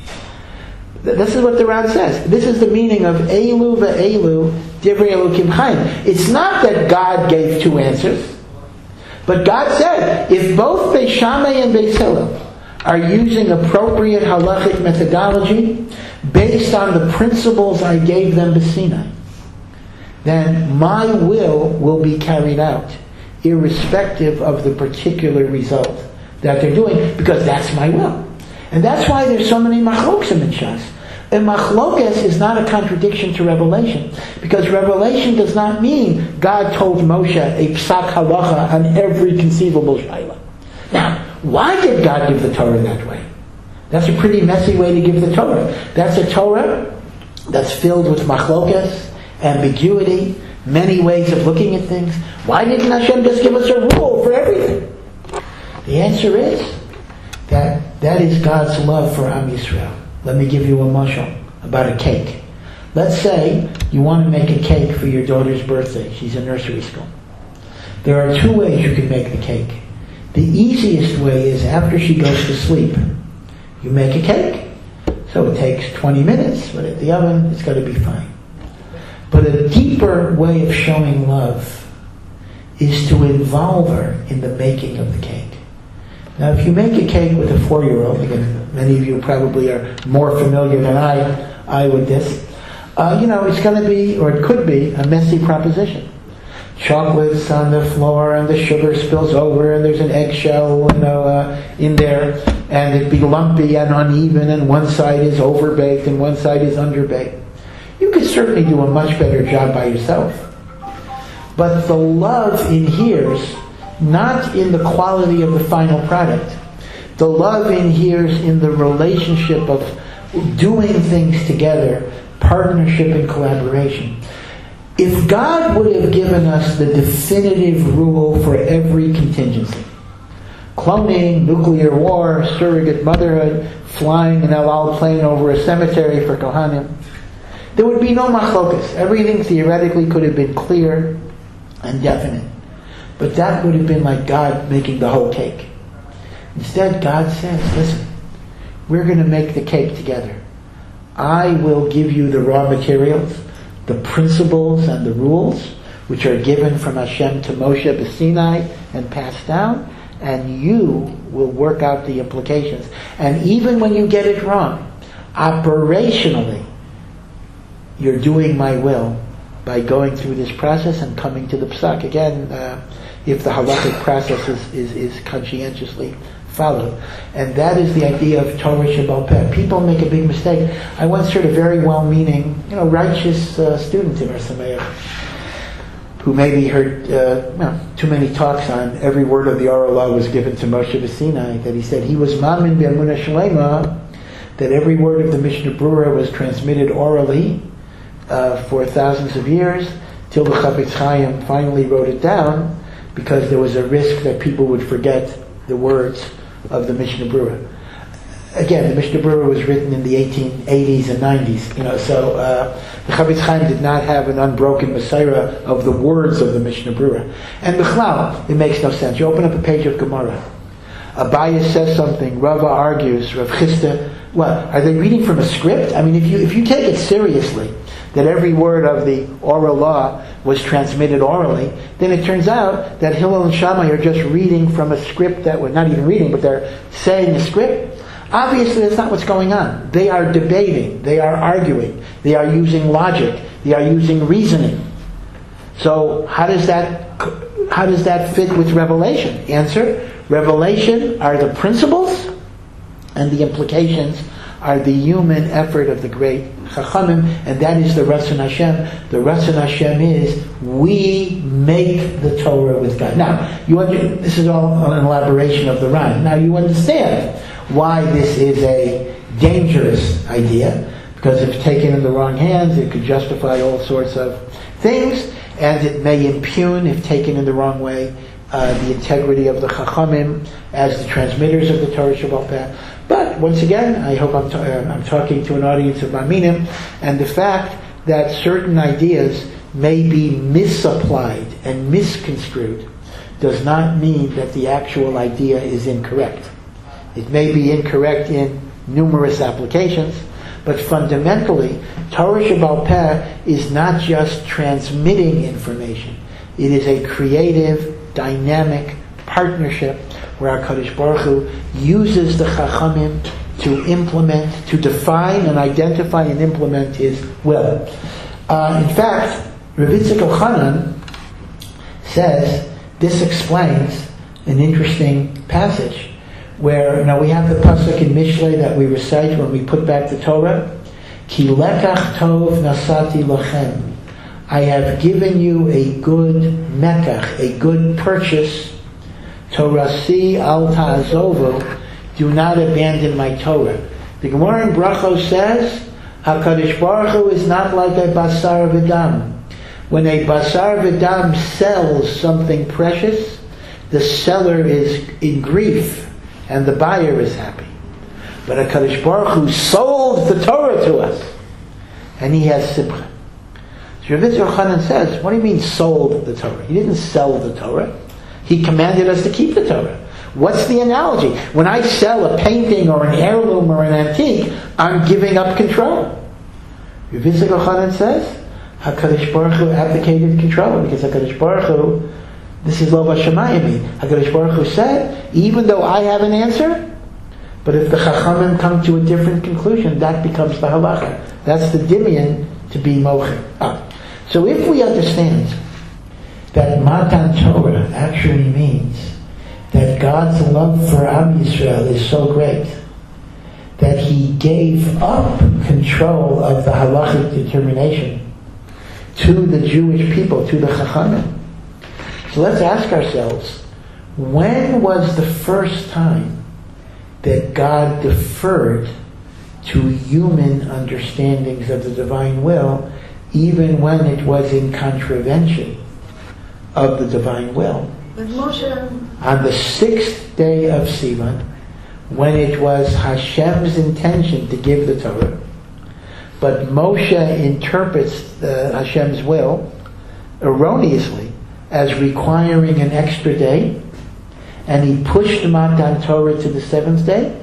This is what the Ran says. This is the meaning of Elu ve'elu divrei Elokim Chaim. It's not that God gave two answers, but God said, if both Beis Shammai and Beis Hillel are using appropriate halachic methodology based on the principles I gave them b'Sinai, then my will be carried out, irrespective of the particular result that they're doing, because that's my will. And that's why there's so many machlokim in Shas. And machlokes is not a contradiction to Revelation, because Revelation does not mean God told Moshe a psak halacha on every conceivable shayla. Now, why did God give the Torah that way? That's a pretty messy way to give the Torah. That's a Torah that's filled with machlokes, ambiguity, many ways of looking at things. Why didn't Hashem just give us a rule for everything? The answer is that is God's love for Am Yisrael. Let me give you a mashal about a cake. Let's say you want to make a cake for your daughter's birthday. She's in nursery school. There are two ways you can make the cake. The easiest way is after she goes to sleep, you make a cake. So it takes 20 minutes, but at the oven, it's going to be fine. But a deeper way of showing love is to involve her in the making of the cake. Now, if you make a cake with a 4-year-old, again, many of you probably are more familiar than I with this, it's going to be, or it could be, a messy proposition. Chocolate's on the floor, and the sugar spills over, and there's an eggshell, in there, and it'd be lumpy and uneven, and one side is overbaked and one side is underbaked. You could certainly do a much better job by yourself. But the love inheres not in the quality of the final product. The love inheres in the relationship of doing things together, partnership and collaboration. If God would have given us the definitive rule for every contingency, cloning, nuclear war, surrogate motherhood, flying an El Al plane over a cemetery for Kohanim, there would be no machlokas. Everything theoretically could have been clear and definite. But that would have been like God making the whole cake. Instead, God says, listen, we're going to make the cake together. I will give you the raw materials, the principles and the rules, which are given from Hashem to Moshe b'Sinai and passed down, and you will work out the implications. And even when you get it wrong, operationally, you're doing my will by going through this process and coming to the psak. Again, if the halachic process is conscientiously followed. And that is the idea of Torah Shebal Peh. People make a big mistake. I once heard a very well-meaning, righteous student in our Sameach who maybe heard too many talks on every word of the oral law was given to Moshe b'Sinai, that he said he was Mamin be'emunah shlema, that every word of the Mishnah Berurah was transmitted orally for thousands of years, till the Chafetz Chaim finally wrote it down, because there was a risk that people would forget the words of the Mishnah Berurah. Again, the Mishnah Berurah was written in the 1880s and 90s, so the Chafetz Chaim did not have an unbroken Messiah of the words of the Mishnah Berurah. And Bichlal, it makes no sense. You open up a page of Gemara. Abaye says something, Rava argues, Rav Chisda, what? Are they reading from a script? I mean, if you take it seriously, that every word of the oral law was transmitted orally, then it turns out that Hillel and Shammai are just reading from a script that was not even reading, but they're saying a script. Obviously, that's not what's going on. They are debating, they are arguing, they are using logic, they are using reasoning. So how does that fit with revelation? Answer: revelation are the principles, and the implications are the human effort of the great Chachamim, and that is the Ratzon Hashem. The Ratzon Hashem is we make the Torah with God. Now, this is all an elaboration of the Ran. Now you understand why this is a dangerous idea, because if taken in the wrong hands, it could justify all sorts of things, and it may impugn, if taken in the wrong way, the integrity of the Chachamim as the transmitters of the Torah Sheba'al Peh. But once again, I hope I'm talking to an audience of Ma'aminim, and the fact that certain ideas may be misapplied and misconstrued does not mean that the actual idea is incorrect. It may be incorrect in numerous applications, but fundamentally, Torah Sheba'al Peh is not just transmitting information. It is a creative, dynamic partnership where HaKadosh Baruch Hu uses the Chachamim to implement, to define and identify and implement His will. In fact, Rav Yitzchak Elchanan says this explains an interesting passage where, we have the pasuk in Mishlei that we recite when we put back the Torah. Ki lekach tov nasati lochem. I have given you a good mekach, a good purchase. Torasi al ta'azovu. Do not abandon my Torah. The Gemara in Brachos says, HaKadosh Baruch Hu is not like a basar v'dam. When a basar v'dam sells something precious, the seller is in grief and the buyer is happy. But HaKadosh Baruch Hu sold the Torah to us, and He has simcha. So Rav Yitzchak Elchanan says, what do you mean sold the Torah? He didn't sell the Torah. He commanded us to keep the Torah. What's the analogy? When I sell a painting or an heirloom or an antique, I'm giving up control. Rav Yitzchak Elchanan says, HaKadosh Baruch Hu abdicated control, because HaKadosh Baruch Hu, this is lo b'shamayim. HaKadosh Baruch Hu said, even though I have an answer, but if the Chachamim come to a different conclusion, that becomes the halacha. That's the dimion to be mocher. So if we understand that Matan Torah actually means that God's love for Am Yisrael is so great that He gave up control of the halachic determination to the Jewish people, to the Chachamim. So let's ask ourselves, when was the first time that God deferred to human understandings of the divine will, even when it was in contravention of the divine will? But Moshe, On the 6th day of Sivan, when it was Hashem's intention to give the Torah, but Moshe interprets Hashem's will erroneously as requiring an extra day, and he pushed Matan Torah to the 7th day.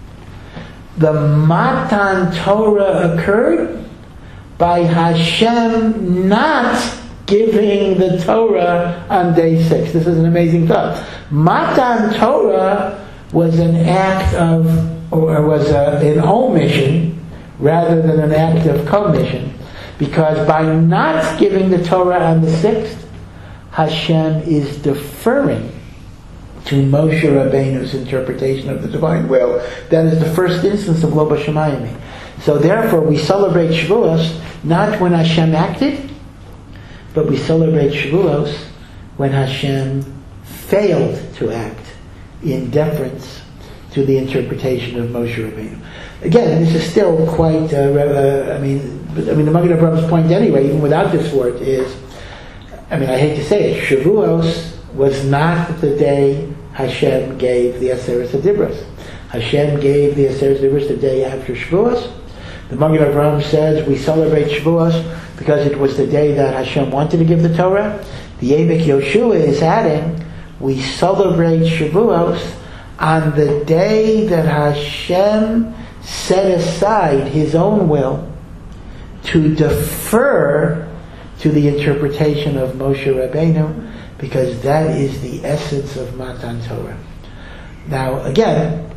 The Matan Torah occurred by Hashem not giving the Torah on day 6. This is an amazing thought. Matan Torah was an act of, or was an omission rather than an act of commission, because by not giving the Torah on the 6th, Hashem is deferring to Moshe Rabbeinu's interpretation of the divine will. That is the first instance of Lo B'Shamayim. So therefore we celebrate Shavuos not when Hashem acted, but we celebrate Shavuos when Hashem failed to act in deference to the interpretation of Moshe Rabbeinu. Again, this is still quite, the Magen Avraham point anyway, even without this word, is, I hate to say it, Shavuos was not the day Hashem gave the Aseret HaDibros. Hashem gave the Aseret HaDibros the day after Shavuos. The Magen Avraham says we celebrate Shavuos because it was the day that Hashem wanted to give the Torah. The Eibek Yoshua is adding, we celebrate Shavuos on the day that Hashem set aside His own will to defer to the interpretation of Moshe Rabbeinu, because that is the essence of Matan Torah. Now, again,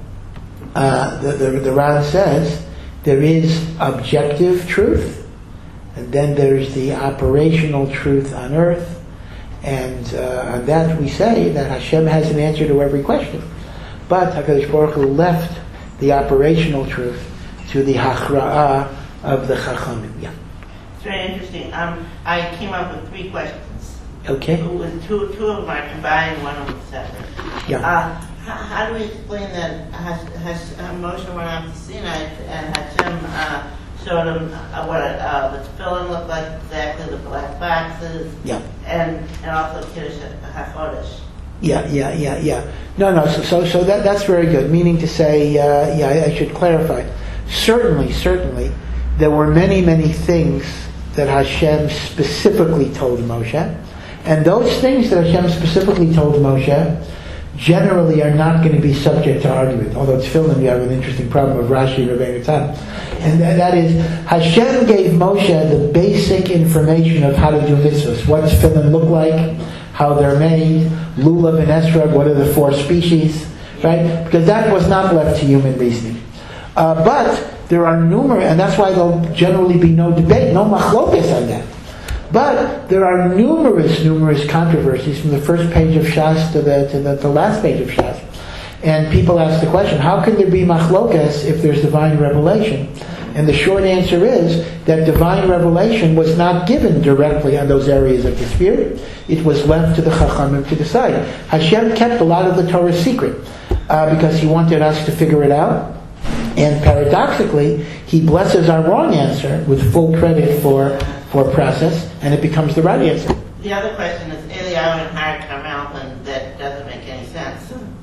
the Ran says there is objective truth, and then there's the operational truth on earth, and on that we say that Hashem has an answer to every question. But HaKadosh Baruch Hu left the operational truth to the Hachra'ah of the Chachamim. Yeah. It's very interesting. I came up with 3 questions. Okay. With two of them are combined, one of them is separate. Yeah. How do we explain that Moshe went out to Sinai and Hashem showed him what the tefillin looked like, exactly the black boxes, Yeah. and also Kiddush HaChodesh? Yeah. No. So that's very good. Meaning to say, I should clarify. Certainly, there were many things that Hashem specifically told Moshe, and those things that Hashem specifically told Moshe generally are not going to be subject to argument. Although tefillin, we have an interesting problem of Rashi and Rabbeinu Tam, and that is Hashem gave Moshe the basic information of how to do mitzvahs, what tefillin look like, how they're made, lulav and esrog, what are the 4 species, right? Because that was not left to human reasoning. But there are numerous, and that's why there'll generally be no debate, no machlokas on that. But there are numerous controversies from the first page of Shas to the last page of Shas. And people ask the question, how can there be machlokas if there's divine revelation? And the short answer is that divine revelation was not given directly on those areas of dispute. It was left to the Chachamim to decide. Hashem kept a lot of the Torah secret because He wanted us to figure it out. And paradoxically, He blesses our wrong answer with full credit for process, and it becomes the right answer. The other question is Eliyahu and Har Carmel, and that doesn't make any sense.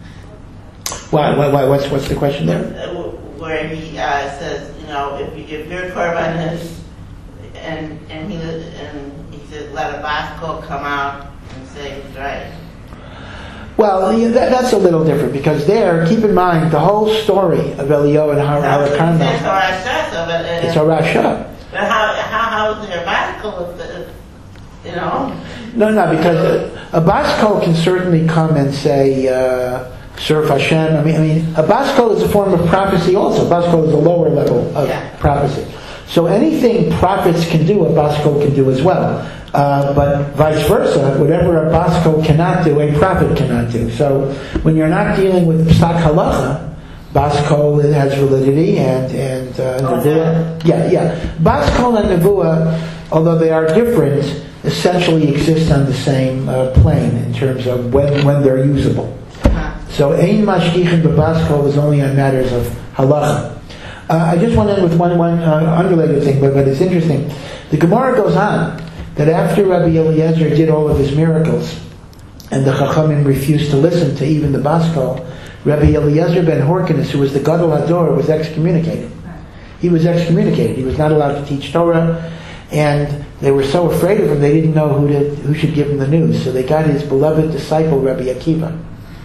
Why? What's the question there? Where he says, if your korban is, and he says, let a baskol come out and say it's right. Well, that's a little different, because there, keep in mind, the whole story of Eliyahu and Har Carmel. It's Horashah. But how is there a baskol if No, because a baskol can certainly come and say, serve Hashem. I mean, a baskol is a form of prophecy also. A baskol is a lower level of prophecy. So anything prophets can do, a baskol can do as well. But vice versa, whatever a baskol cannot do, a prophet cannot do. So when you're not dealing with psak halacha, baskol has validity and nevuah. Yeah. Baskol and nevuah, although they are different, essentially exist on the same plane in terms of when they're usable. So ein mashgichin bebaskol is only on matters of halacha. I just want to end with one unrelated thing, but it's interesting. The Gemara goes on that after Rabbi Eliezer did all of his miracles, and the Chachamim refused to listen to even the baskol, Rabbi Eliezer ben Horkinus, who was the Gadol Hador, was excommunicated. He was excommunicated. He was not allowed to teach Torah, and they were so afraid of him they didn't know who should give him the news. So they got his beloved disciple Rabbi Akiva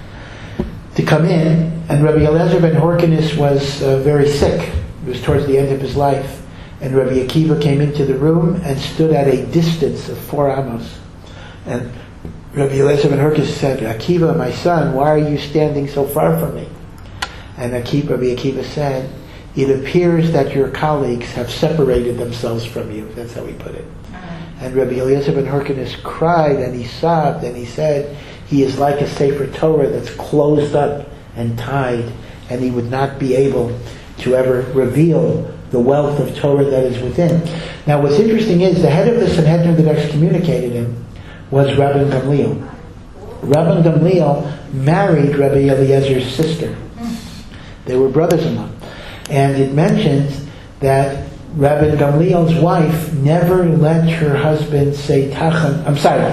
to come in, and Rabbi Eliezer ben Horkinus was very sick. It was towards the end of his life, and Rabbi Akiva came into the room and stood at a distance of 4 amos. And Rabbi Eliezer ben Horkinus said, Akiva, my son, why are you standing so far from me? And Rabbi Akiva said, it appears that your colleagues have separated themselves from you. That's how he put it. And Rabbi Eliezer ben Horkinus cried and he sobbed and he said, he is like a Sefer Torah that's closed up and tied, and he would not be able to ever reveal the wealth of Torah that is within. Now what's interesting is the head of the Sanhedrin that excommunicated him was Rabban Gamliel. Rabban Gamliel married Rabbi Eliezer's sister. They were brothers-in-law. And it mentions that Rabban Gamliel's wife never let her husband say tachan. I'm sorry.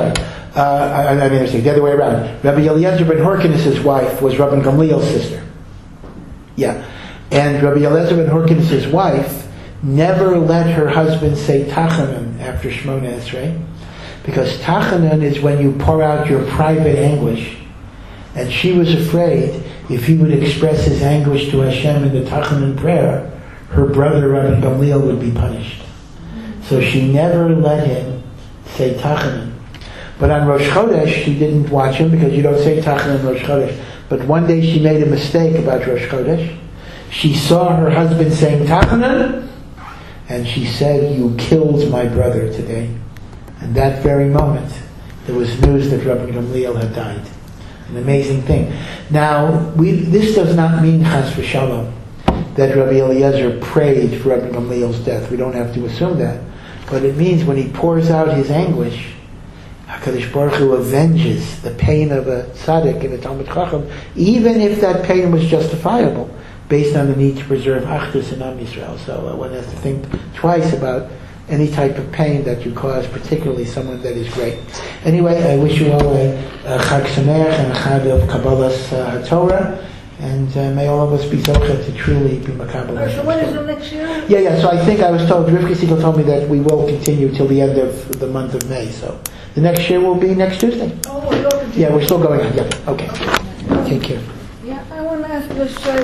I made a mistake. The other way around. Rabbi Eliezer ben Horkinus' wife was Rabban Gamliel's sister. Yeah. And Rabbi Eliezer ben Horkinus' wife never let her husband say Tachanan after Shmona Esrei, because Tachanan is when you pour out your private anguish. And she was afraid if he would express his anguish to Hashem in the Tachanan prayer, her brother Rabban Gamliel would be punished. So she never let him say Tachanan. But on Rosh Chodesh, she didn't watch him because you don't say Tachanan on Rosh Chodesh. But one day she made a mistake about Rosh Chodesh. She saw her husband saying Tachanan, and she said, "You killed my brother today." And that very moment, there was news that Rabbi Gamliel had died. An amazing thing. Now, this does not mean, chas v'shalom, that Rabbi Eliezer prayed for Rabbi Gamliel's death. We don't have to assume that. But it means when he pours out his anguish, HaKadosh Baruch Hu avenges the pain of a tzaddik and a Talmid Chacham, even if that pain was justifiable, based on the need to preserve Achdus in Am Yisrael. So one has to think twice about any type of pain that you cause, particularly someone that is great. Anyway, I wish you all a Chag Sameach and a Chag of Kabbalas HaTorah, and may all of us be zocheh to truly be makabel. So when is the next year? Yeah, so I think I was told, Rivka Siegel told me that we will continue till the end of the month of May, so the next year will be next Tuesday. Oh, we're going to. Yeah, we're still going on, yeah, okay. Take care. Yeah, I want to ask this.